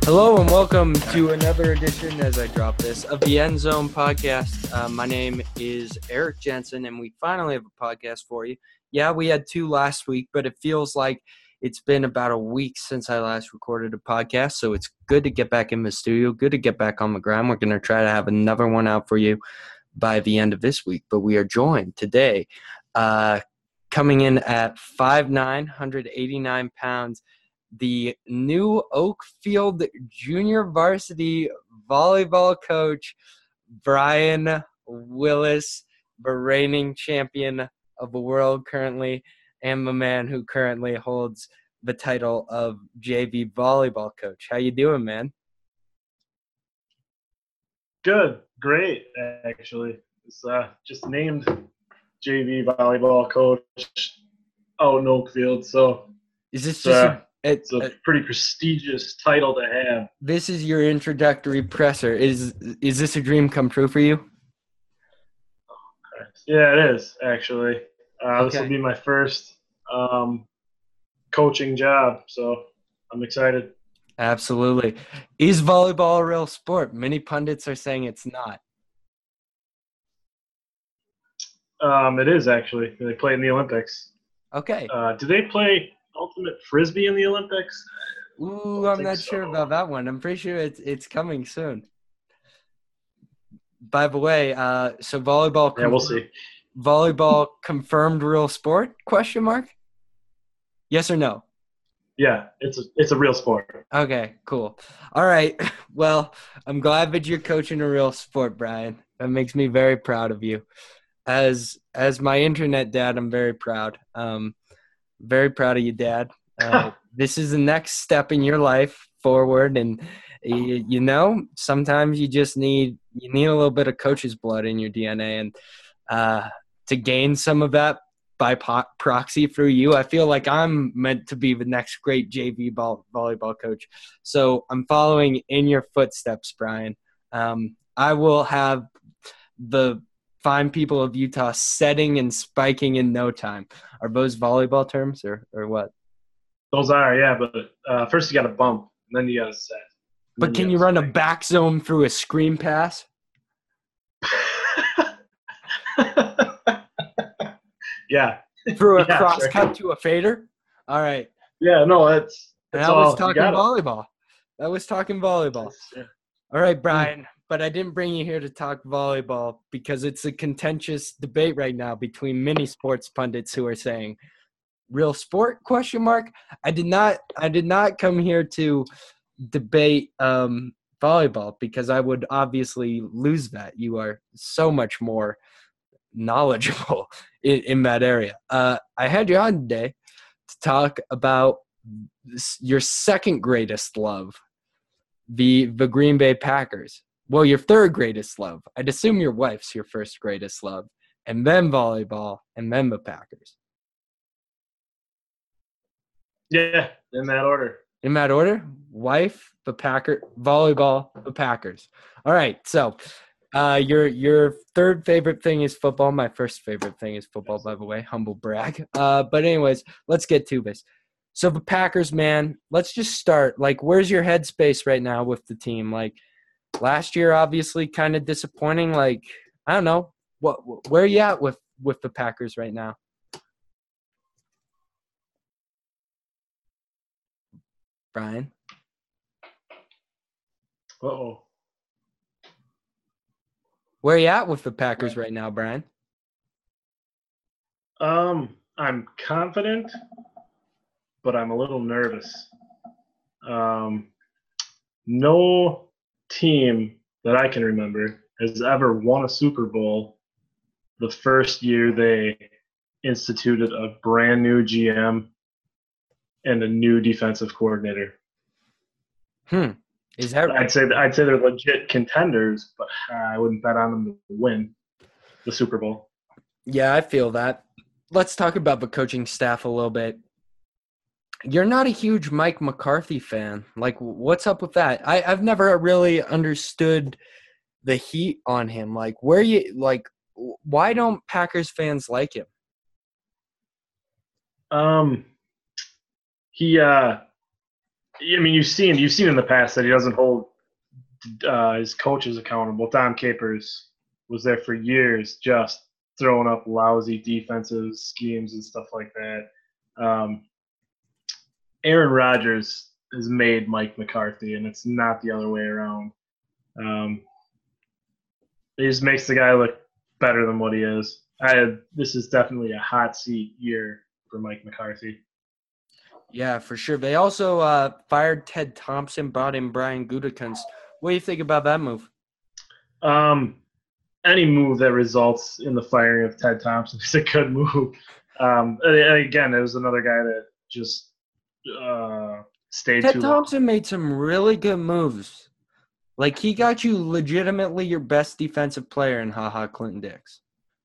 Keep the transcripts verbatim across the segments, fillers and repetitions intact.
Hello and welcome to another edition, as I drop this, of the End Zone podcast. Uh, my name is Eric Jensen, and we finally have a podcast for you. Yeah, we had two last week, but it feels like it's been about a week since I last recorded a podcast, so it's good to get back in the studio, good to get back on the ground. We're going to try to have another one out for you by the end of this week, but we are joined today, uh, coming in at five nine, one hundred eighty-nine pounds, the new Oakfield Junior Varsity volleyball coach, Brian Willis, the reigning champion of the world currently, and the man who currently holds the title of J V volleyball coach. How you doing, man? Good, great, actually. It's uh, just named J V volleyball coach out in Oakfield, so Is this it's, just uh, a, it's a a, pretty prestigious title to have. this is your introductory presser? Is is this a dream come true for you? Yeah, it is, actually. Uh, This Okay. will be my first um, coaching job, so I'm excited. Absolutely. Is volleyball a real sport? Many pundits are saying it's not. Um, it is, actually. They play in the Olympics. Okay. Uh, do they play ultimate frisbee in the Olympics? Ooh, don't I'm think not sure so. about that one. I'm pretty sure it's it's coming soon. By the way, uh, so volleyball. Yeah, we'll confirmed- see. Volleyball confirmed real sport? Question mark. Yes or no? Yeah, it's a, it's a real sport. Okay, cool. All right. Well, I'm glad that you're coaching a real sport, Brian. That makes me very proud of you. As as my internet dad, I'm very proud. Um, very proud of you, Dad. Uh, this is the next step in your life forward, and you, you know, sometimes you just need you need a little bit of coach's blood in your D N A, and uh, to gain some of that by po- proxy through you, I feel like I'm meant to be the next great J V ball, volleyball coach. So I'm following in your footsteps, Brian. Um, I will have the fine people of Utah setting and spiking in no time. Are those volleyball terms or, or what? Those are, yeah, but uh, first you got to bump, and then you got to set. But can you run a back zone through a screen pass? Yeah. Through a Yeah, cross sure. cut to a fader? All right. Yeah, no, that's And that's I all. was You talking got it. volleyball. That was talking volleyball. Yeah. All right, Brian, but I didn't bring you here to talk volleyball because it's a contentious debate right now between many sports pundits who are saying real sport question mark. I did not I did not come here to debate um, volleyball because I would obviously lose that. You are so much more knowledgeable in, in that area. Uh, I had you on today to talk about this, your second greatest love, the the Green Bay Packers. Well, your third greatest love. I'd assume your wife's your first greatest love, and then volleyball, and then the Packers. Yeah, in that order. In that order, wife, the Packer, volleyball, the Packers. All right, so uh, your your third favorite thing is football. My first favorite thing is football, by the way. Humble brag. Uh, but anyways, let's get to this. So the Packers, man, let's just start. Like, where's your headspace right now with the team? Like, last year, obviously, kind of disappointing. Like, I don't know, what where are you at with with the Packers right now? Brian? Uh-oh. Where are you at with the Packers right now, Brian? Um, I'm confident, but I'm a little nervous. Um, no team that I can remember has ever won a Super Bowl the first year they instituted a brand new G M and a new defensive coordinator. Hmm. Is that I'd say I'd say they're legit contenders, but I wouldn't bet on them to win the Super Bowl. Yeah, I feel that. Let's talk about the coaching staff a little bit. You're not a huge Mike McCarthy fan. Like, what's up with that? I, I've never really understood the heat on him. Like, where you like? Why don't Packers fans like him? Um, he uh, I mean, you've seen you've seen in the past that he doesn't hold uh, his coaches accountable. Dom Capers was there for years, just throwing up lousy defensive schemes and stuff like that. Um, Aaron Rodgers has made Mike McCarthy, and it's not the other way around. Um, it just makes the guy look better than what he is. I, this is definitely a hot seat year for Mike McCarthy. Yeah, for sure. They also uh, fired Ted Thompson, brought in Brian Gutekunst. What do you think about that move? Um, any move that results in the firing of Ted Thompson is a good move. Um, again, it was another guy that just uh, stayed Ted too Thompson long. made some really good moves. Like, he got you legitimately your best defensive player in HaHa Clinton Dix.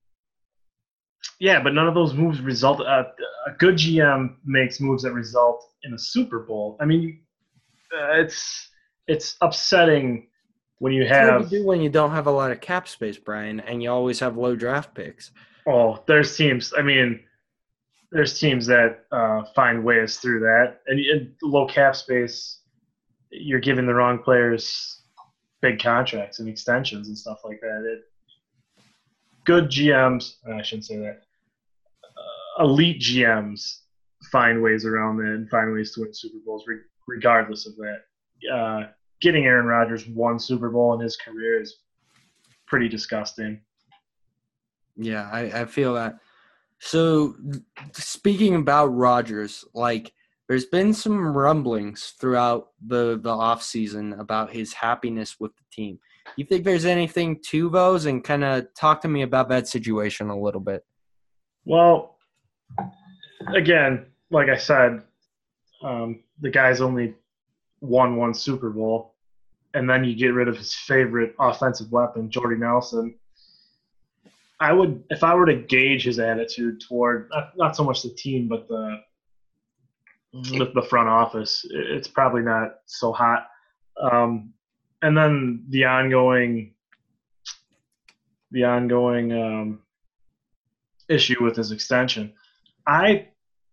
Yeah, but none of those moves result. Uh, a good G M makes moves that result in a Super Bowl. I mean, uh, it's it's upsetting when you It's hard to have. do when you don't have a lot of cap space, Brian, and you always have low draft picks. Oh, there's teams. I mean, there's teams that uh, find ways through that, and, and low cap space. You're giving the wrong players big contracts and extensions and stuff like that. It, good G Ms. I shouldn't say that. Elite G Ms find ways around that and find ways to win Super Bowls re- regardless of that. Uh, getting Aaron Rodgers one Super Bowl in his career is pretty disgusting. Yeah, I, I feel that. So, speaking about Rodgers, like, there's been some rumblings throughout the, the offseason about his happiness with the team. You think there's anything to those? And kind of talk to me about that situation a little bit. Well, again, like I said, um, the guy's only won one Super Bowl, and then you get rid of his favorite offensive weapon, Jordy Nelson. I would, if I were to gauge his attitude toward not, not so much the team, but the the, the front office, it's probably not so hot. Um, and then the ongoing the ongoing um, issue with his extension. I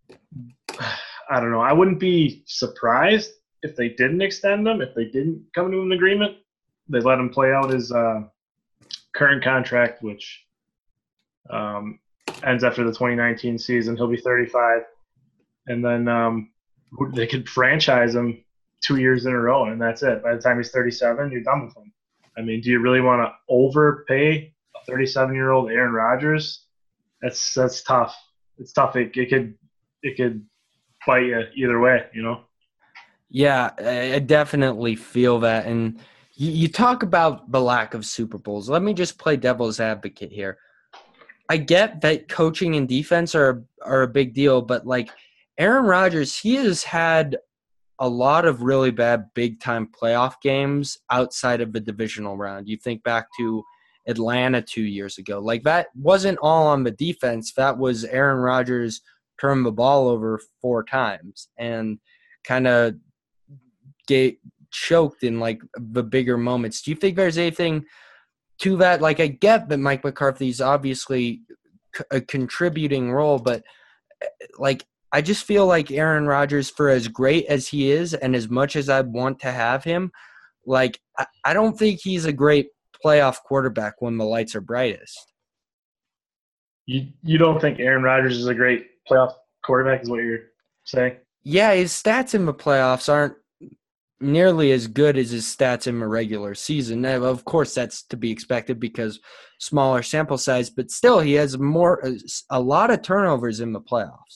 I don't know. I wouldn't be surprised if they didn't extend him, if they didn't come to an agreement. They let him play out his uh, current contract, which um, ends after the twenty nineteen season. He'll be thirty-five. And then um, they could franchise him two years in a row, and that's it. By the time he's thirty-seven, you're done with him. I mean, do you really want to overpay a thirty-seven-year-old Aaron Rodgers? That's that's tough. It's tough. It, it could it could bite you either way, you know. Yeah, I definitely feel that. And you, you talk about the lack of Super Bowls. Let me just play devil's advocate here. I get that coaching and defense are are a big deal, but like Aaron Rodgers, he has had a lot of really bad big-time playoff games outside of the divisional round. You think back to Atlanta two years ago. Like, that wasn't all on the defense. That was Aaron Rodgers turned the ball over four times and kind of get choked in, like, the bigger moments. Do you think there's anything to that? Like, I get that Mike McCarthy's obviously a contributing role, but, like, I just feel like Aaron Rodgers, for as great as he is and as much as I want to have him, like, I, I don't think he's a great playoff quarterback when the lights are brightest. You you don't think Aaron Rodgers is a great playoff quarterback, is what you're saying? Yeah, his stats in the playoffs aren't nearly as good as his stats in the regular season. Now, of course, that's to be expected because smaller sample size, but still, he has more a lot of turnovers in the playoffs.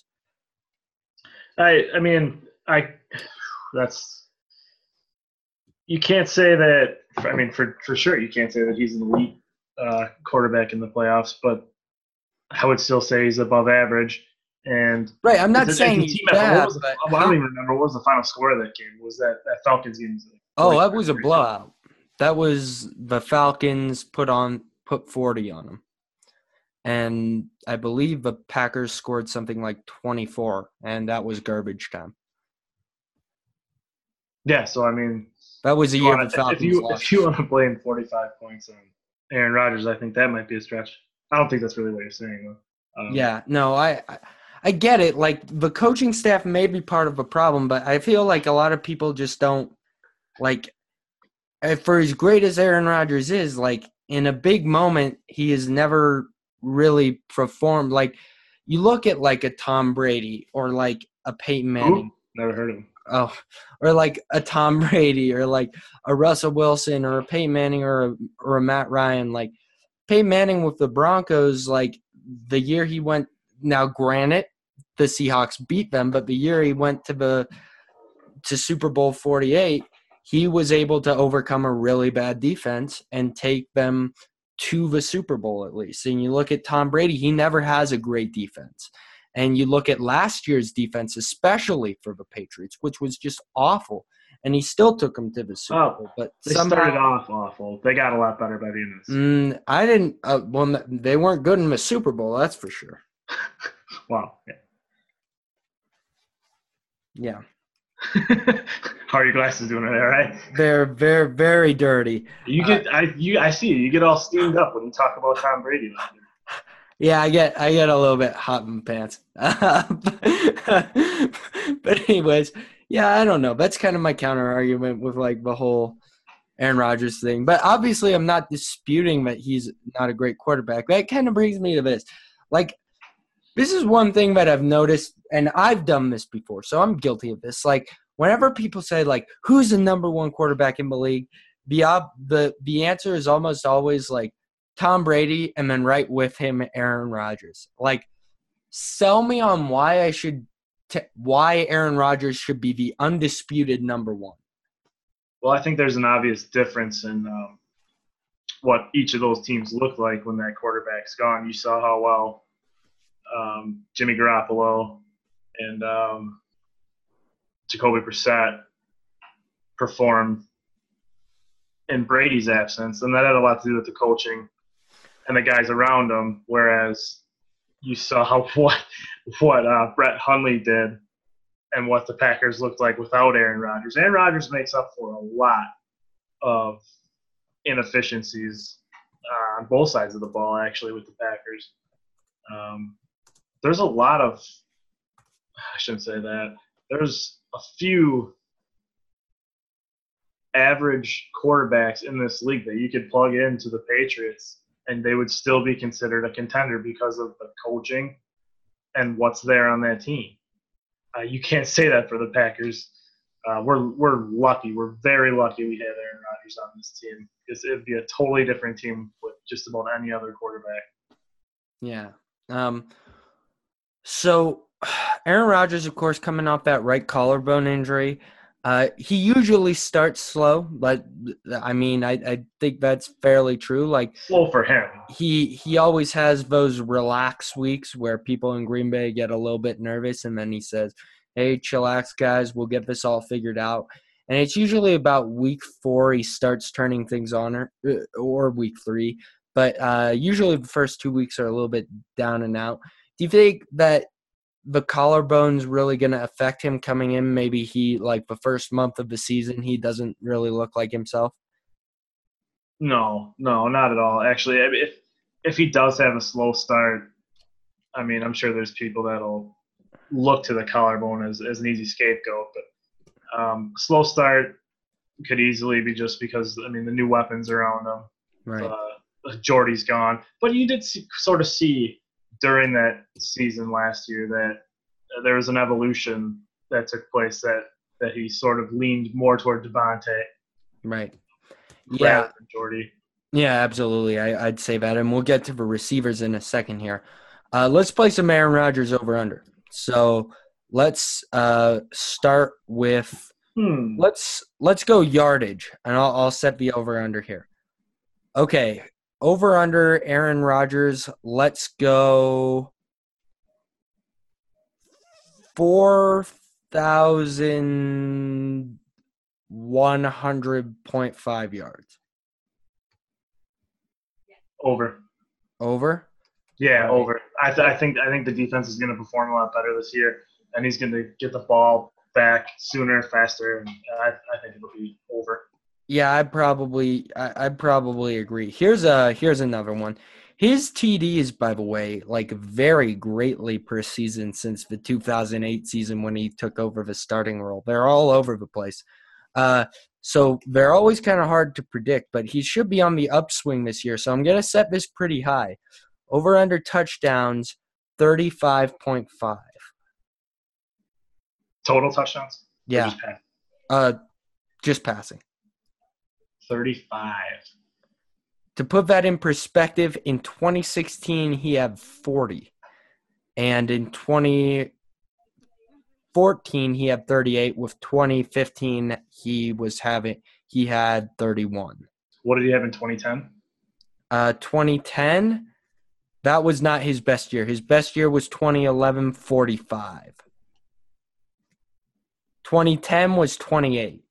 I I mean I that's you can't say that. I mean for for sure you can't say that he's an elite uh, quarterback in the playoffs, but I would still say he's above average. And right, I'm not as a, saying as a he's team effort, bad, what was the, but well, I don't even remember what was the final score of that game. Was that that Falcons game? oh, that was a blowout. That was the Falcons put on put forty on them. And I believe the Packers scored something like twenty-four, and that was garbage time. Yeah, so I mean, that was a year the Falcons if you lost. If you want to blame forty-five points on Aaron Rodgers, I think that might be a stretch. I don't think that's really what you're saying, though. Um, yeah, no, I I get it. Like, the coaching staff may be part of a problem, but I feel like a lot of people just don't, like, for as great as Aaron Rodgers is, like, in a big moment, he has never really performed. Like, you look at, like, a Tom Brady or, like, a Peyton Manning. Who? Never heard of him. Oh, or, like, a Tom Brady or, like, a Russell Wilson or a Peyton Manning or a, or a Matt Ryan. Like, Peyton Manning with the Broncos, like, the year he went – now, granted, the Seahawks beat them, but the year he went to the to Super Bowl forty-eight, he was able to overcome a really bad defense and take them to the Super Bowl at least. And you look at Tom Brady, he never has a great defense. And you look at last year's defense, especially for the Patriots, which was just awful. And he still took them to the Super Oh, Bowl. But they somehow, started off awful. They got a lot better by the end of this. Mm, I didn't uh, – well, they weren't good in the Super Bowl, that's for sure. Wow. Yeah. Yeah. How are your glasses doing there, right? They're very, very dirty. You get, uh, I, you, I see you. You get all steamed up when you talk about Tom Brady. Yeah, I get, I get a little bit hot in the pants. But anyways, yeah, I don't know. That's kind of my counter argument with like the whole Aaron Rodgers thing. But obviously, I'm not disputing that he's not a great quarterback. That kind of brings me to this, like. This is one thing that I've noticed, and I've done this before, so I'm guilty of this. Like, whenever people say, like, who's the number one quarterback in the league, the the the answer is almost always, like, Tom Brady, and then right with him, Aaron Rodgers. Like, sell me on why I should t- why Aaron Rodgers should be the undisputed number one. Well, I think there's an obvious difference in um, what each of those teams look like when that quarterback's gone. You saw how well Um, Jimmy Garoppolo and um, Jacoby Brissett performed in Brady's absence, and that had a lot to do with the coaching and the guys around him. Whereas you saw how, what what uh, Brett Hundley did and what the Packers looked like without Aaron Rodgers. Aaron Rodgers makes up for a lot of inefficiencies uh, on both sides of the ball, actually, with the Packers. Um, There's a lot of – I shouldn't say that. There's a few average quarterbacks in this league that you could plug into the Patriots, and they would still be considered a contender because of the coaching and what's there on that team. Uh, you can't say that for the Packers. Uh, we're we're lucky. We're very lucky we have Aaron Rodgers on this team because it would be a totally different team with just about any other quarterback. Yeah. Um So, Aaron Rodgers, of course, coming off that right collarbone injury, uh, he usually starts slow, but I mean, I, I think that's fairly true. Like slow for him. He he always has those relaxed weeks where people in Green Bay get a little bit nervous, and then he says, "Hey, chillax, guys, we'll get this all figured out." And it's usually about week four he starts turning things on, or, or week three. But uh, usually the first two weeks are a little bit down and out. Do you think that the collarbone's really going to affect him coming in? Maybe he, like the first month of the season, he doesn't really look like himself? No, no, not at all. Actually, if if he does have a slow start, I mean, I'm sure there's people that'll look to the collarbone as, as an easy scapegoat. But um, slow start could easily be just because, I mean, the new weapons around him. Right. Uh, Jordy's gone. But you did see, sort of see – during that season last year that there was an evolution that took place that, that he sort of leaned more toward Devontae. Right. Yeah. Than Jordy. Yeah, absolutely. I, I'd say that. And we'll get to the receivers in a second here. Uh, let's play some Aaron Rodgers over under. So let's uh, start with hmm. let's let's go yardage, and I'll I'll set the over under here. Okay. Over under Aaron Rodgers, let's go four thousand one hundred point five yards. Over. Over? Yeah, over. I, th- I think I think the defense is going to perform a lot better this year, and he's going to get the ball back sooner, faster, and I, I think it'll be over. Yeah, I probably I I'd probably agree. Here's a here's another one. His T Ds, by the way, like vary greatly per season since the two thousand eight season when he took over the starting role. They're all over the place. Uh, so they're always kind of hard to predict, but he should be on the upswing this year. So I'm going to set this pretty high. Over under touchdowns, thirty-five point five. Total touchdowns? Yeah. Just, uh, just passing. thirty-five. To put that in perspective, in twenty sixteen, he had forty. And in twenty fourteen, he had thirty-eight. With twenty fifteen, he was having he had thirty-one. What did he have in twenty ten? Uh, twenty ten, that was not his best year. His best year was twenty eleven, forty-five. twenty ten was twenty-eight.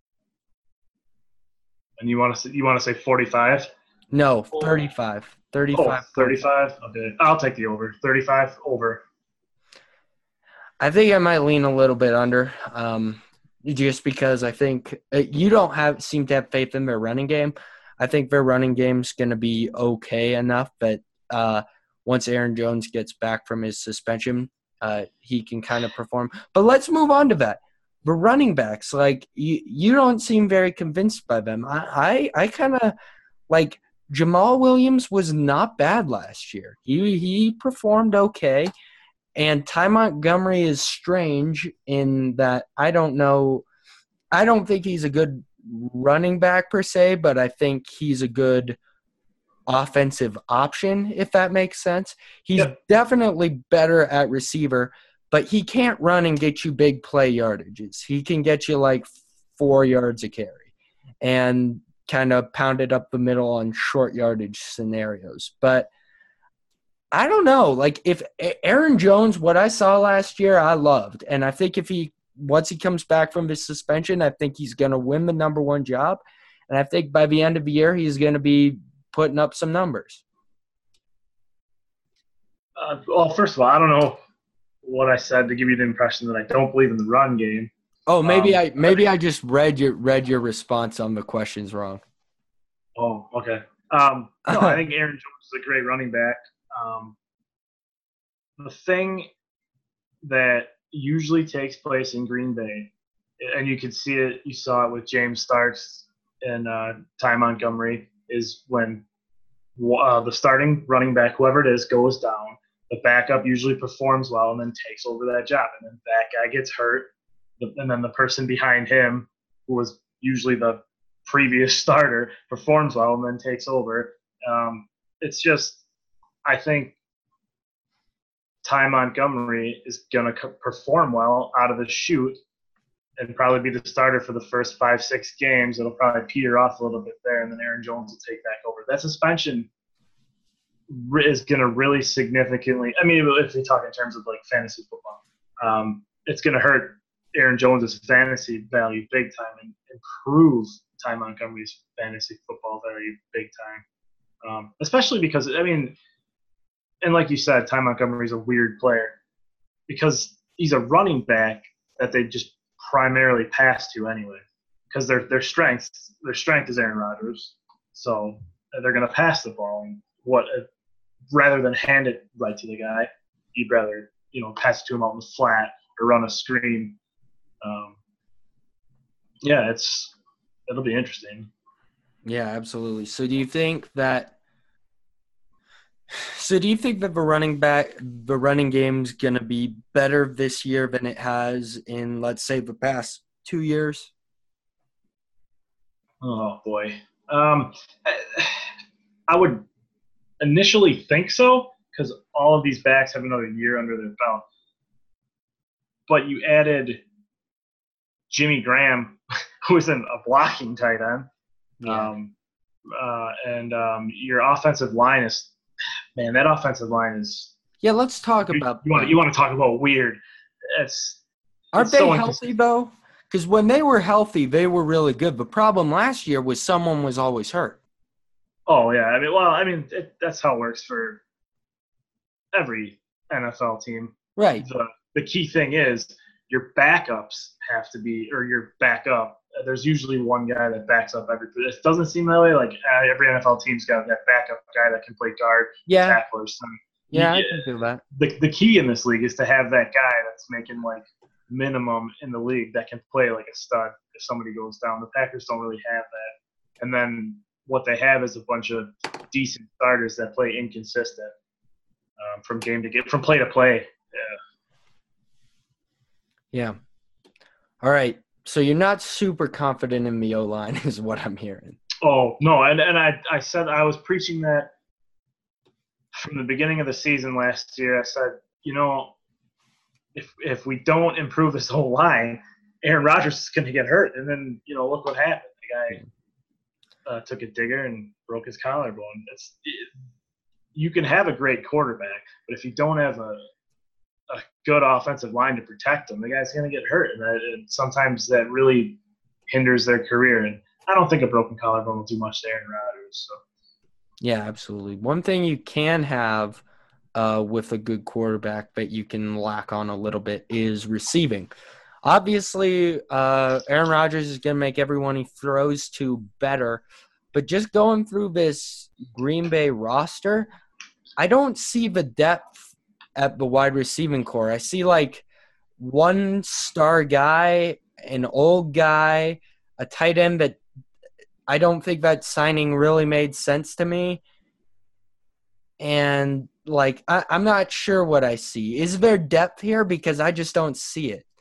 And you want to say, you want to say forty-five? No, thirty-five. thirty-five. Oh, thirty-five? Okay. I'll take the over. thirty-five over. I think I might lean a little bit under, um, just because I think uh, you don't have seem to have faith in their running game. I think their running game's going to be okay enough, but uh, once Aaron Jones gets back from his suspension, uh, he can kind of perform. But let's move on to that. The running backs, like you, you don't seem very convinced by them. I, I, I kind of like – Jamal Williams was not bad last year. He he performed okay. And Ty Montgomery is strange in that I don't know – I don't think he's a good running back per se, but I think he's a good offensive option, if that makes sense. He's yep. definitely better at receiver, but he can't run and get you big play yardages. He can get you like four yards a carry. And – kind of pounded up the middle on short yardage scenarios. But I don't know. Like if Aaron Jones, what I saw last year, I loved. And I think if he, once he comes back from his suspension, I think he's going to win the number one job. And I think by the end of the year, he's going to be putting up some numbers. Uh, well, first of all, I don't know what I said to give you the impression that I don't believe in the run game. Oh, maybe um, I maybe I just read your read your response on the questions wrong. Oh, okay. Um, no, I think Aaron Jones is a great running back. Um, the thing that usually takes place in Green Bay, and you can see it, you saw it with James Starks and uh, Ty Montgomery, is when uh, the starting running back, whoever it is, goes down, the backup usually performs well and then takes over that job. And then that guy gets hurt. And then the person behind him, who was usually the previous starter, performs well and then takes over. Um, it's just, I think Ty Montgomery is going to perform well out of the chute and probably be the starter for the first five, six games. It'll probably peter off a little bit there, and then Aaron Jones will take back over. That suspension is going to really significantly – I mean, if we talk in terms of, like, fantasy football, um, it's going to hurt Aaron Jones' fantasy value big time and improve Ty Montgomery's fantasy football value big time. Um, especially because, I mean, and like you said, Ty Montgomery's a weird player because he's a running back that they just primarily pass to anyway. Because their their strength their strength is Aaron Rodgers, so they're going to pass the ball. And what rather than hand it right to the guy, you'd rather you know pass it to him out in the flat or run a screen. Um, yeah, it's it'll be interesting. Yeah, absolutely. So do you think that so do you think that the running back the running game's going to be better this year than it has in, let's say, the past two years? Oh boy. Um, I would initially think so because all of these backs have another year under their belt. But you added Jimmy Graham, who is an, a blocking tight end. Yeah. Um, uh, and um, your offensive line is, man, that offensive line is. Yeah, let's talk you, about you want you want to talk about weird. It's Aren't it's they so healthy though? Because when they were healthy, they were really good. The problem last year was someone was always hurt. Oh yeah, I mean, well, I mean, it, that's how it works for every N F L team. Right. The the key thing is your backups have to be, or your backup there's usually one guy that backs up every. It doesn't seem that way. Like uh, every N F L team's got that backup guy that can play guard, Yeah. tackler, so Yeah, you, I can feel that. The the key in this league is to have that guy that's making like minimum in the league that can play like a stud if somebody goes down. The Packers don't really have that. And then what they have is a bunch of decent starters that play inconsistent um, from game to game, from play to play. Yeah. Yeah. All right. So you're not super confident in the O-line is what I'm hearing. Oh, no. And, and I, I said I was preaching that from the beginning of the season last year. I said, you know, if if we don't improve this whole line, Aaron Rodgers is going to get hurt. And then, you know, look what happened. The guy uh, took a digger and broke his collarbone. It's, it, you can have a great quarterback, but if you don't have a, a good offensive line to protect him, the guy's going to get hurt. And, that, and sometimes that really hinders their career. And I don't think a broken collarbone will do much to Aaron Rodgers. So. Yeah, absolutely. One thing you can have uh, with a good quarterback that you can lack on a little bit is receiving. Obviously, uh, Aaron Rodgers is going to make everyone he throws to better, but just going through this Green Bay roster, I don't see the depth at the wide receiving core. I see like one star guy, an old guy, a tight end that I don't think that signing really made sense to me. And, like, I, I'm not sure what I see. Is there depth here? Because I just don't see it.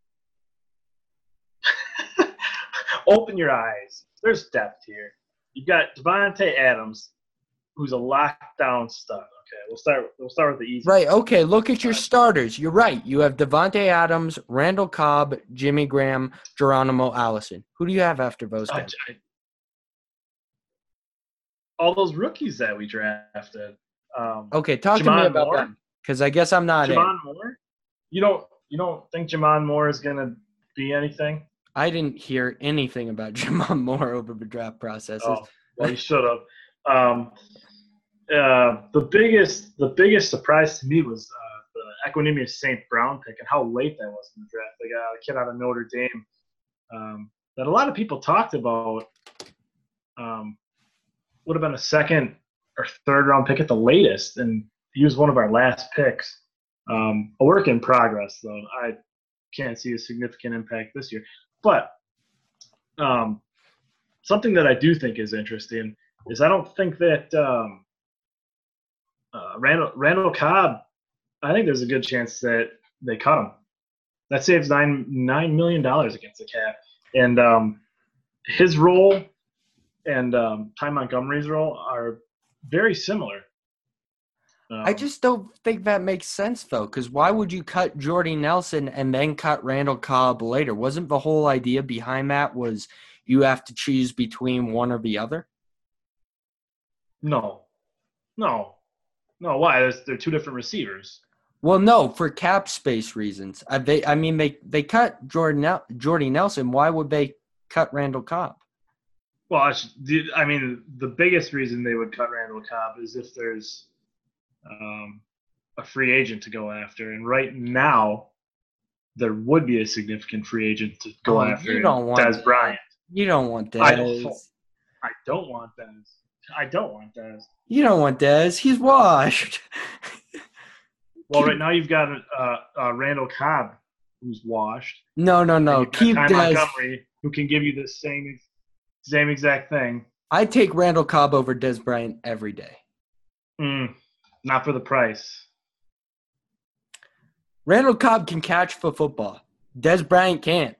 Open your eyes. There's depth here. You've got Devontae Adams, who's a lockdown stud. Okay, we'll start. We'll start with the easy. Right. Okay. Look at your starters. You're right. You have Devontae Adams, Randall Cobb, Jimmy Graham, Geronimo Allison. Who do you have after those guys? I, I, all those rookies that we drafted. Um, okay, talk Jamon to me about Moore? them because I guess I'm not Jamon in. Moore. You don't. You don't think Jamon Moore is going to be anything? I didn't hear anything about Jamon Moore over the draft processes. Oh, well, you should have. Um, uh, the biggest, the biggest surprise to me was uh, the Equanimeous Saint Brown pick and how late that was in the draft. They got a kid out of Notre Dame um, that a lot of people talked about. Um, would have been a second or third round pick at the latest, and he was one of our last picks. Um, a work in progress, though. I can't see a significant impact this year. But um, something that I do think is interesting is I don't think that um, uh, Randall, Randall Cobb, I think there's a good chance that they cut him. That saves nine nine million dollars against the cap. And um, his role and um, Ty Montgomery's role are very similar. Um, I just don't think that makes sense, though, because why would you cut Jordy Nelson and then cut Randall Cobb later? Wasn't the whole idea behind that was you have to choose between one or the other? No. No. No, why? There's, they're two different receivers. Well, no, for cap space reasons. I, they, I mean, they, they cut Jordan, Jordy Nelson. Why would they cut Randall Cobb? Well, I, should, I mean, the biggest reason they would cut Randall Cobb is if there's um, a free agent to go after. And right now, there would be a significant free agent to go oh, after you don't want Dez Bryant. You don't want Dez. I don't, I don't want Dez. I don't want Dez. You don't want Dez. He's washed. Well, right now you've got uh, uh, Randall Cobb, who's washed. No, no, no. Keep Ty Dez. Montgomery, who can give you the same same exact thing. I take Randall Cobb over Dez Bryant every day. Mm, not for the price. Randall Cobb can catch for football. Dez Bryant can't.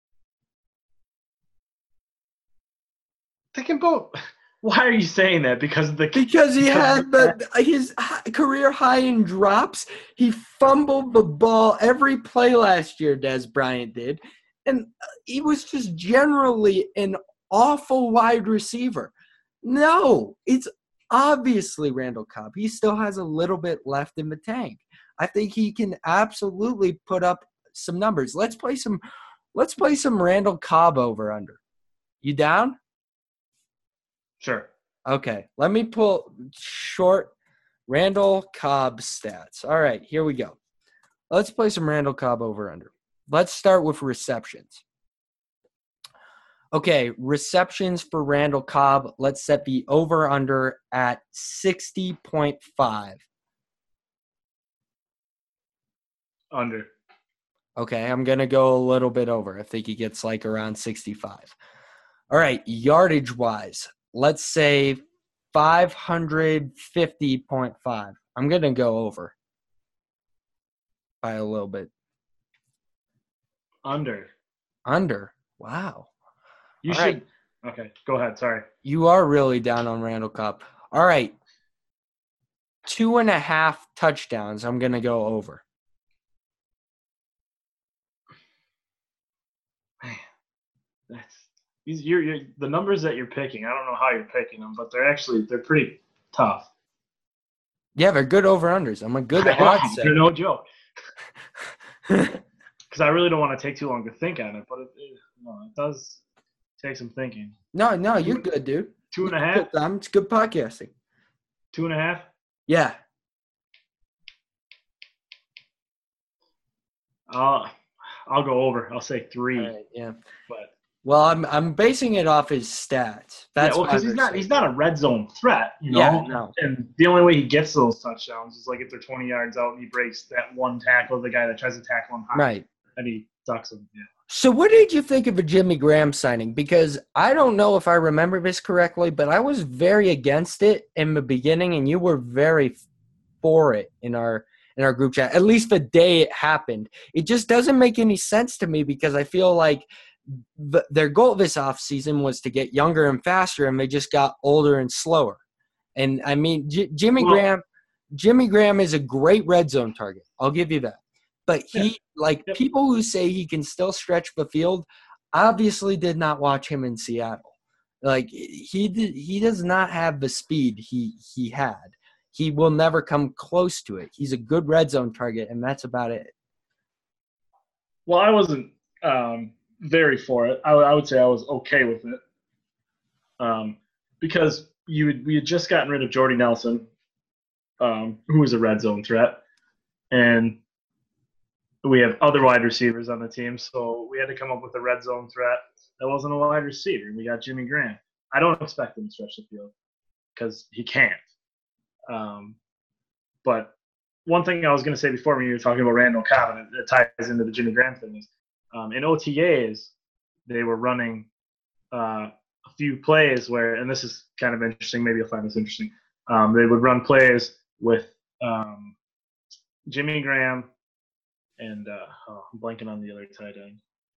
They can both. Why are you saying that? Because of the because he because had the his career high in drops. He fumbled the ball every play last year. Dez Bryant did, and he was just generally an awful wide receiver. No, it's obviously Randall Cobb. He still has a little bit left in the tank. I think he can absolutely put up some numbers. Let's play some. Let's play some Randall Cobb over under. You down? Sure. Okay, let me pull short Randall Cobb stats. All right, here we go. Let's play some Randall Cobb over under. Let's start with receptions. Okay, receptions for Randall Cobb. Let's set the over-under at sixty point five. Under. Okay, I'm going to go a little bit over. I think he gets like around sixty-five. All right, yardage-wise, let's say five fifty point five. I'm going to go over by a little bit. Under. Under. Wow. You All should. right. Okay, go ahead. Sorry. You are really down on Randall Cobb. All right. Two and a half touchdowns. I'm going to go over. Man, that's these. You're, you're the numbers that you're picking. I don't know how you're picking them, but they're actually they're pretty tough. Yeah, they're good over-unders. I'm a good I know, odds they're setter. no joke. Because I really don't want to take too long to think on it, but it, it, no, it does take some thinking. No, no, you're good, dude. Two and a half? I'm It's good podcasting. Two and a half? Yeah. I'll, I'll go over. I'll say three. All right, yeah. But Well, I'm I'm basing it off his stats. That's yeah, well, because why he's they're not so he's good. not a red zone threat, you know. Yeah, no. And the only way he gets those touchdowns is like if they're twenty yards out and he breaks that one tackle of the guy that tries to tackle him high, Right. and he ducks him. Yeah. So what did you think of a Jimmy Graham signing? Because I don't know if I remember this correctly, but I was very against it in the beginning, and you were very for it in our in our group chat, at least the day it happened. It just doesn't make any sense to me because I feel like the, their goal this offseason was to get younger and faster, and they just got older and slower. And, I mean, J- Jimmy Well- Graham Jimmy Graham is a great red zone target. I'll give you that. But he, Yeah. like, Yep. people who say he can still stretch the field obviously did not watch him in Seattle. Like, he did, he does not have the speed he he had. He will never come close to it. He's a good red zone target, and that's about it. Well, I wasn't um, very for it. I, I would say I was okay with it um, because you had, we had just gotten rid of Jordy Nelson, um, who was a red zone threat, and we have other wide receivers on the team, so we had to come up with a red zone threat that wasn't a wide receiver. And we got Jimmy Graham. I don't expect him to stretch the field because he can't. Um, but one thing I was going to say before when you were talking about Randall Cobb, and it, it ties into the Jimmy Graham thing, is um, in O T As, they were running uh, a few plays where, and this is kind of interesting, maybe you'll find this interesting, um, they would run plays with um, Jimmy Graham and uh, oh, I'm blanking on the other tight end.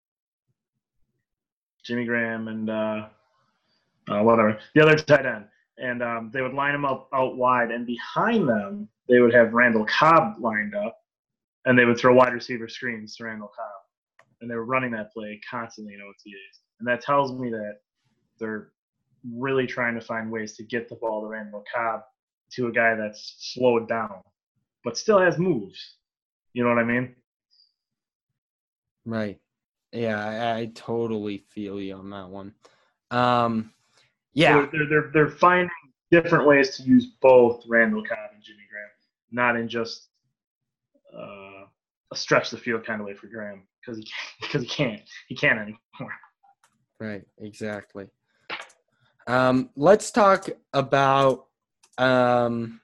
Jimmy Graham and uh, uh, whatever, the other tight end. And um, they would line them up out wide, and behind them, they would have Randall Cobb lined up, and they would throw wide receiver screens to Randall Cobb. And they were running that play constantly in O T As. And that tells me that they're really trying to find ways to get the ball to Randall Cobb, to a guy that's slowed down, but still has moves. You know what I mean? Right. Yeah, I, I totally feel you on that one. Um, yeah. So they're, they're, they're finding different ways to use both Randall Cobb and Jimmy Graham, not in just uh, a stretch the field kind of way for Graham, because he can't, because he can't he can't anymore. Right, exactly. Um, let's talk about um,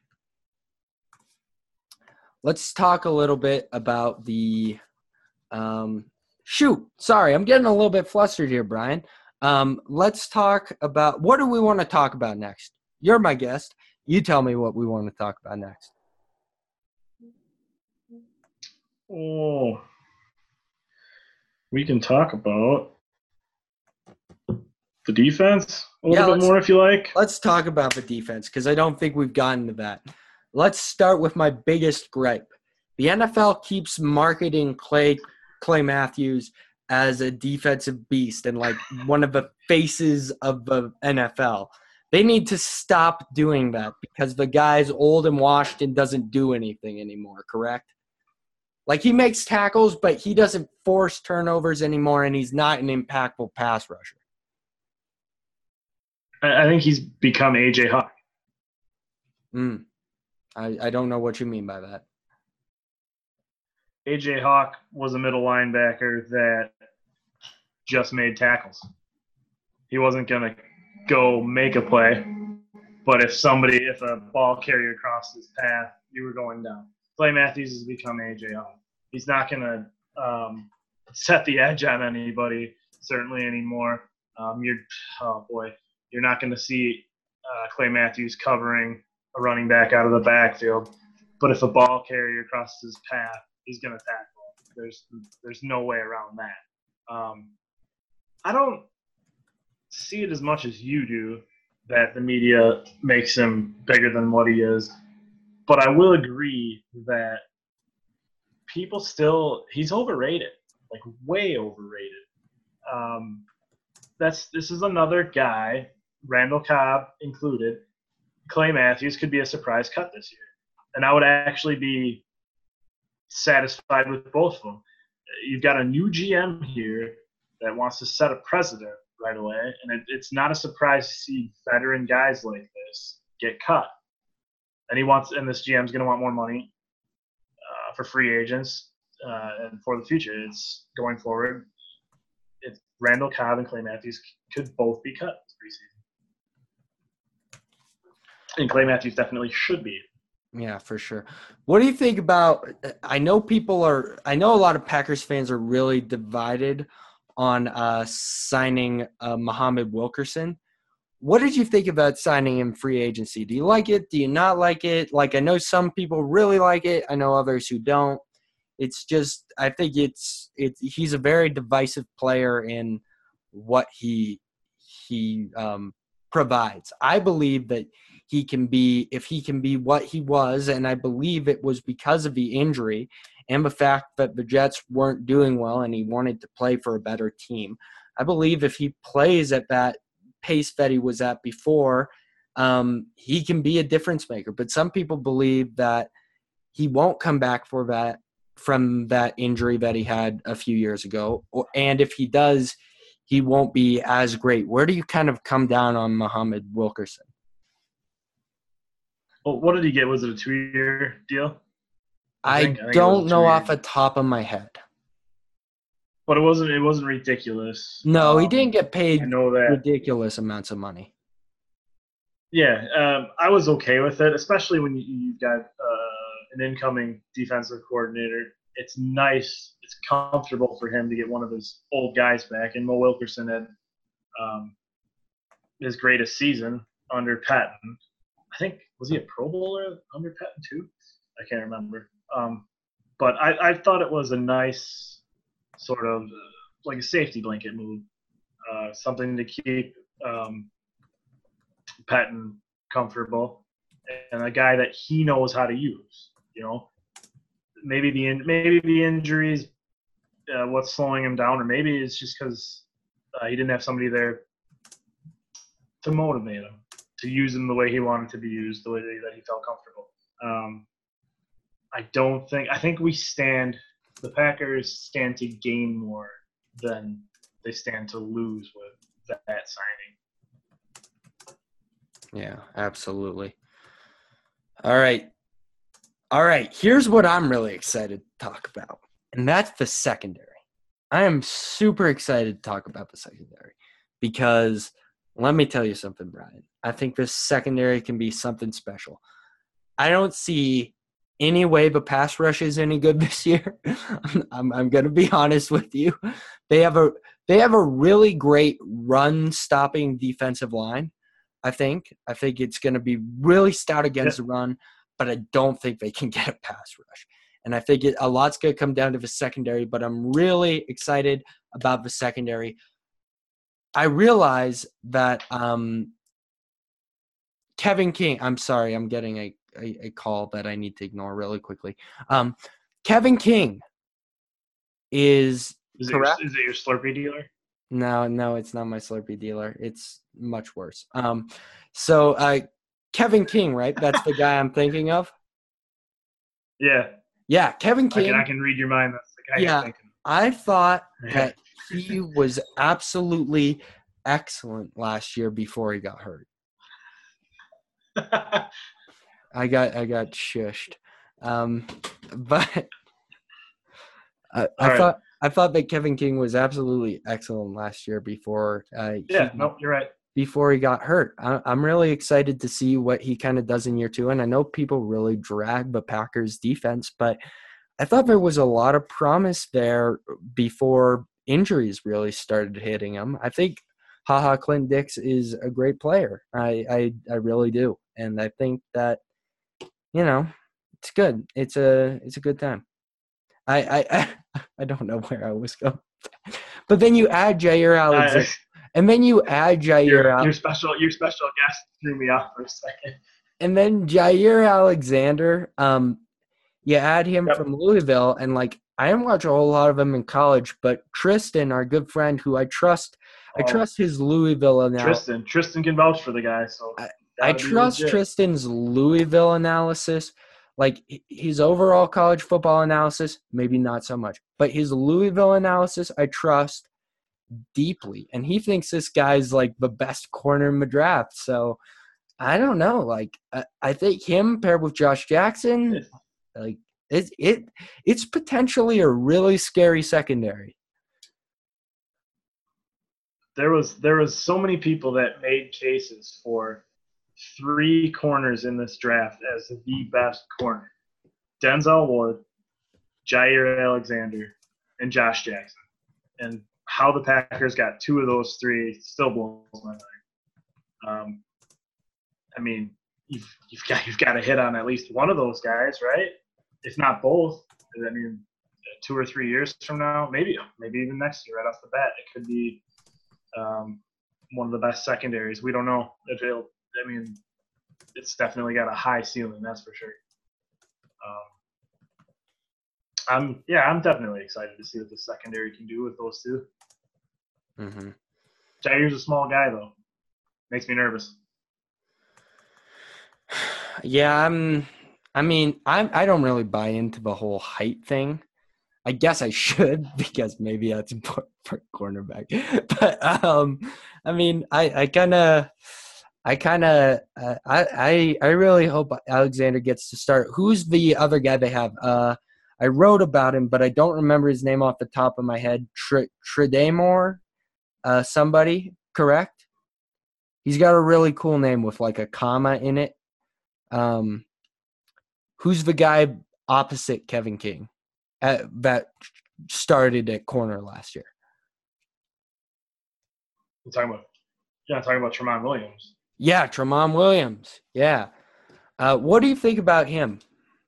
let's talk a little bit about the um, shoot. Sorry, I'm getting a little bit flustered here, Brian. Um, let's talk about what do we want to talk about next? You're my guest. You tell me what we want to talk about next. Oh, we can talk about the defense a little Yeah, bit more if you like. Let's talk about the defense because I don't think we've gotten to that. Let's start with my biggest gripe. The N F L keeps marketing Clay Clay Matthews as a defensive beast and like one of the faces of the N F L. They need to stop doing that because the guy's old and washed and doesn't do anything anymore, correct? Like he makes tackles, but he doesn't force turnovers anymore, and he's not an impactful pass rusher. I, I think he's become A J Hawk. Mm. I, I don't know what you mean by that. A J Hawk was a middle linebacker that just made tackles. he wasn't going to go make a play. But if somebody, if a ball carrier crossed his path, you were going down. Clay Matthews has become A J Hall. He's not going to um, set the edge on anybody, certainly anymore. Um, you're, oh boy, you're not going to see uh, Clay Matthews covering a running back out of the backfield. But if a ball carrier crosses his path, he's going to tackle. There's there's no way around that. Um, I don't see it as much as you do that the media makes him bigger than what he is. But I will agree that people still – he's overrated, like way overrated. Um, that's This is another guy, Randall Cobb included. Clay Matthews could be a surprise cut this year. And I would actually be satisfied with both of them. You've got a new G M here that wants to set a precedent right away, and it, it's not a surprise to see veteran guys like this get cut. And he wants, and this G M's going to want more money uh, for free agents uh, and for the future. It's going forward. It's Randall Cobb and Clay Matthews could both be cut this preseason, and Clay Matthews definitely should be. Yeah, for sure. What do you think about – I know people are – I know a lot of Packers fans are really divided on uh, signing uh, Muhammad Wilkerson. What did you think about signing him free agency? Do you like it? Do you not like it? Like, I know some people really like it. I know others who don't. It's just – I think it's it's he's a very divisive player in what he he um, provides. I believe that – he can be, if he can be what he was, and I believe it was because of the injury and the fact that the Jets weren't doing well and he wanted to play for a better team. I believe if he plays at that pace that he was at before, um, he can be a difference maker. But some people believe that he won't come back for that from that injury that he had a few years ago. And if he does, he won't be as great. Where do you kind of come down on Muhammad Wilkerson? Well, what did he get? Was it a two-year deal? I, I, think, I think don't know off the top of my head. But it wasn't. It wasn't ridiculous. No, um, he didn't get paid I know that. ridiculous amounts of money. Yeah, um, I was okay with it, especially when you, you've got uh, an incoming defensive coordinator. It's nice. It's comfortable for him to get one of his old guys back. And Mo Wilkerson had um, his greatest season under Patton. I think, was he a Pro Bowler under Patton too? I can't remember. Um, but I, I thought it was a nice sort of uh, like a safety blanket move, uh, something to keep um, Patton comfortable, and a guy that he knows how to use. You know, maybe the maybe the injuries, uh, what's slowing him down, or maybe it's just because uh, he didn't have somebody there to motivate him, to use him the way he wanted to be used, the way that he felt comfortable. Um, I don't think – I think we stand – the Packers stand to gain more than they stand to lose with that, that signing. Yeah, absolutely. All right. All right, here's what I'm really excited to talk about, and that's the secondary. I am super excited to talk about the secondary because let me tell you something, Brian. I think this secondary can be something special. I don't see any way the pass rush is any good this year. I'm, I'm going to be honest with you. They have a they have a really great run-stopping defensive line, I think. I think it's going to be really stout against the run, but I don't think they can get a pass rush. And I think it, a lot's going to come down to the secondary, but I'm really excited about the secondary. I realize that um, Kevin King – I'm sorry, I'm getting a, a, a call that I need to ignore really quickly. Um, Kevin King is is correct. It your, is it your Slurpee dealer? No, no, it's not my Slurpee dealer. It's much worse. Um, so uh, Kevin King, right? That's the guy I'm thinking of? Yeah. Yeah, Kevin King. I can, I can read your mind. That's the guy yeah, you're thinking. I thought that he was absolutely excellent last year before he got hurt. I got I got shushed. Um, but I, I right. thought I thought that Kevin King was absolutely excellent last year before uh, Yeah, he nope, you're right. before he got hurt. I, I'm really excited to see what he kind of does in year two. And I know people really drag the Packers defense, but I thought there was a lot of promise there before injuries really started hitting him. I think HaHa Clint Dix is a great player. I, I, I really do. And I think that, you know, it's good. It's a, it's a good time. I, I, I don't know where I was going. But then you add Jair Alexander. Uh, And then you add Jair. Your, your special, your special guest threw me off for a second. And then Jair Alexander, um, you add him yep. from Louisville, and like I didn't watch a whole lot of him in college, but Tristan, our good friend, who I trust, oh, I trust his Louisville analysis. Tristan, Tristan can vouch for the guy, so I, I trust Tristan's Louisville analysis. Like his overall college football analysis, maybe not so much, but his Louisville analysis, I trust deeply, and he thinks this guy's like the best corner in the draft. So I don't know, like I, I think him paired with Josh Jackson, like it it it's potentially a really scary secondary. There was there was so many people that made cases for three corners in this draft as the best corner: Denzel Ward, Jair Alexander, and Josh Jackson. And how the Packers got two of those three still blows my mind. Um, I mean, you've you've got you've got to hit on at least one of those guys, right? If not both. I mean, two or three years from now, maybe maybe even next year, right off the bat, it could be um, one of the best secondaries. We don't know if it'll. I mean, it's definitely got a high ceiling, that's for sure. Um, I'm yeah, I'm definitely excited to see what the secondary can do with those two. Mm-hmm. Jair's a small guy, though. Makes me nervous. Yeah, I'm. I mean, I'm. I don't really buy into the whole height thing. I guess I should because maybe that's important for cornerback. But um, I mean, I I kind of, I kind of, uh, I I I really hope Alexander gets to start. Who's the other guy they have? Uh, I wrote about him, but I don't remember his name off the top of my head. Tr- Tredamore, uh, somebody, correct? He's got a really cool name with like a comma in it. Um, who's the guy opposite Kevin King at, that started at corner last year? You're talking about, you're not talking about Tramon Williams. Yeah, Tramon Williams. Yeah. Uh, what do you think about him?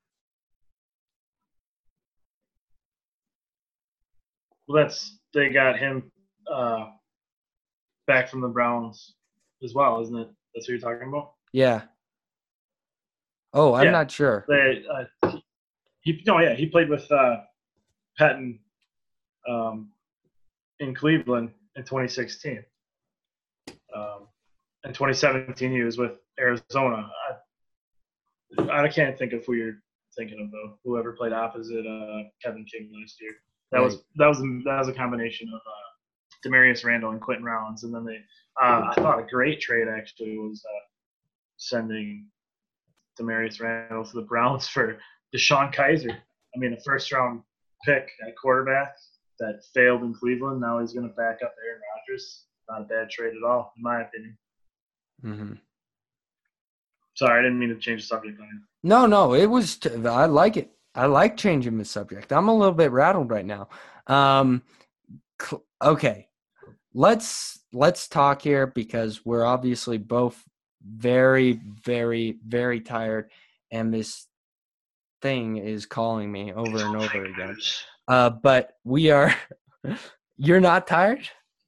Well, that's they got him uh, back from the Browns as well, isn't it? That's what you're talking about? Yeah. Oh, I'm yeah. not sure. They, uh, he, no, yeah, he played with uh, Patton um, in Cleveland in twenty sixteen. Um, in twenty seventeen, he was with Arizona. I, I can't think of who you're thinking of though. Whoever played opposite uh, Kevin King last year. That right. was that was that was a combination of uh, Demarius Randall and Quentin Rollins, and then they. Uh, I thought a great trade actually was uh, sending Demarius Randall to the Browns for DeShone Kizer. I mean, a first-round pick at quarterback that failed in Cleveland. Now he's going to back up Aaron Rodgers. Not a bad trade at all, in my opinion. Mm-hmm. Sorry, I didn't mean to change the subject on you. No, no, it was t- – I like it. I like changing the subject. I'm a little bit rattled right now. Um, cl- okay, let's let's talk here because we're obviously both very, very, very tired, and this thing is calling me over and over again. Uh, but we are – you're not tired?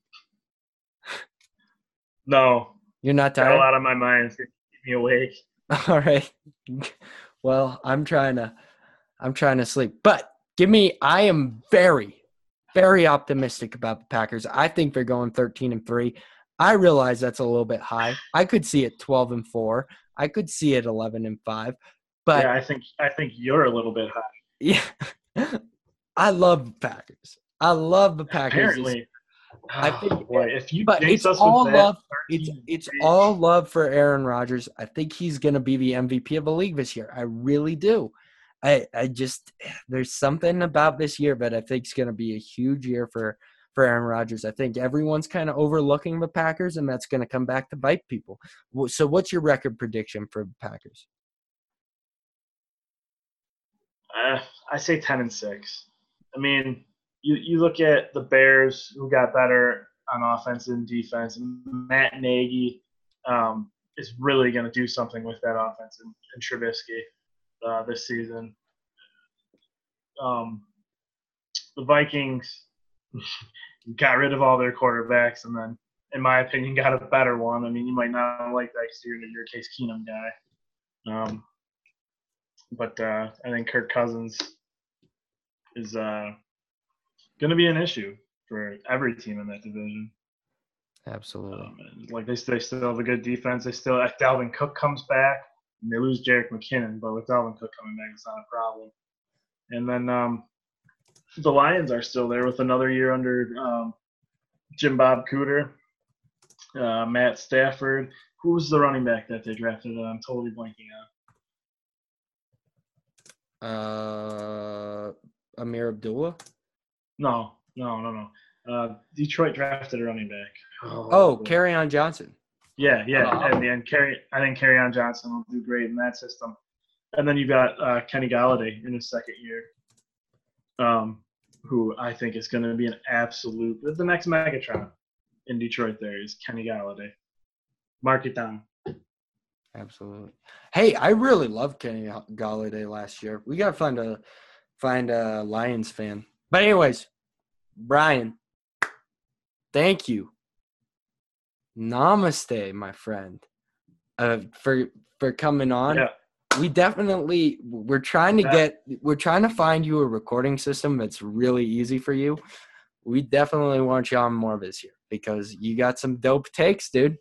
No. You're not tired? Got a lot on my mind. Keep me awake. All right. Well, I'm trying to I'm trying to sleep. But give me I am very, very optimistic about the Packers. I think they're going thirteen and three. I realize that's a little bit high. I could see it twelve and four. I could see it eleven and five. But yeah, I think I think you're a little bit high. Yeah. I love the Packers. I love the Packers. Apparently. I think, oh, boy, if you but it's us all with love. that, It's it's all love for Aaron Rodgers. I think he's going to be the M V P of the league this year. I really do. I, I just there's something about this year that I think is going to be a huge year for, for Aaron Rodgers. I think everyone's kind of overlooking the Packers, and that's going to come back to bite people. So what's your record prediction for the Packers? Uh, I say ten and six. I mean, you, you look at the Bears, who got better on offense and defense. Matt Nagy um, is really going to do something with that offense and, and Trubisky uh, this season. Um, the Vikings got rid of all their quarterbacks and then, in my opinion, got a better one. I mean, you might not like that because you're, you're a Case Keenum guy. Um, but uh, I think Kirk Cousins is uh, going to be an issue for every team in that division. Absolutely. Um, like they, they still have a good defense. They still, if Dalvin Cook comes back, and they lose Jerick McKinnon, but with Dalvin Cook coming back, it's not a problem. And then um, the Lions are still there with another year under um, Jim Bob Cooter, uh, Matt Stafford. Who was the running back that they drafted? I'm totally blanking on. Uh, Amir Abdullah? No, no, no, no. Uh, Detroit drafted a running back. Oh, oh Kerryon Johnson. Yeah, yeah. Oh. And, and Carry, I think Kerryon Johnson will do great in that system. And then you got uh, Kenny Galladay in his second year, um, who I think is going to be an absolute – the next Megatron in Detroit there is Kenny Galladay. Mark it down. Absolutely. Hey, I really loved Kenny Galladay last year. We got to find a find a Lions fan. But anyways, Brian, thank you. Namaste, my friend, uh, for for coming on. Yeah. We definitely we're trying to yeah. get we're trying to find you a recording system that's really easy for you. We definitely want you on more this year because you got some dope takes, dude.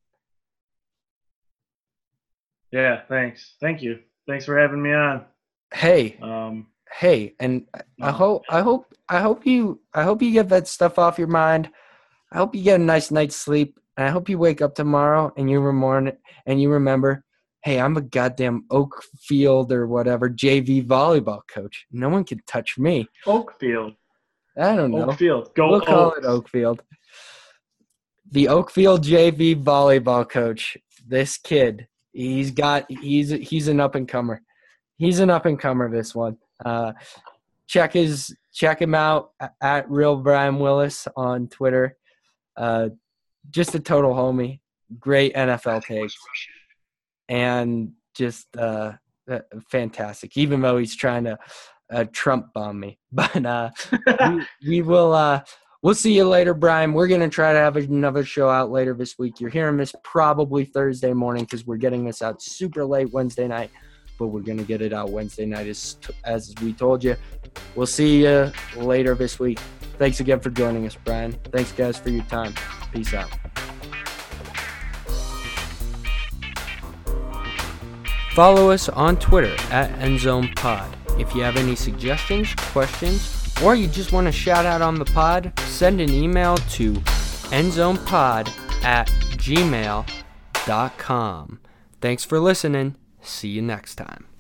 Yeah, thanks. Thank you. Thanks for having me on. Hey. Um hey, and I hope I hope I hope you I hope you get that stuff off your mind. I hope you get a nice night's sleep. And I hope you wake up tomorrow and you remember and you remember, hey, I'm a goddamn Oakfield or whatever J V volleyball coach. No one can touch me. Oakfield. I don't know. Oakfield. Go We'll Oaks. call it Oakfield. The Oakfield J V volleyball coach. This kid. He's got he's he's an up and comer. He's an up and comer. This one. Uh, check his check him out at Real Brian Willis on Twitter. Uh, just a total homie. Great N F L takes, and just uh, fantastic. Even though he's trying to uh, Trump bomb me, but uh, we, we will. Uh, We'll see you later, Brian. We're going to try to have another show out later this week. You're hearing this probably Thursday morning because we're getting this out super late Wednesday night, but we're going to get it out Wednesday night as, as we told you. We'll see you later this week. Thanks again for joining us, Brian. Thanks, guys, for your time. Peace out. Follow us on Twitter at EndZonePod. If you have any suggestions, questions, or you just want to shout out on the pod, send an email to endzonepod at gmail dot com. Thanks for listening. See you next time.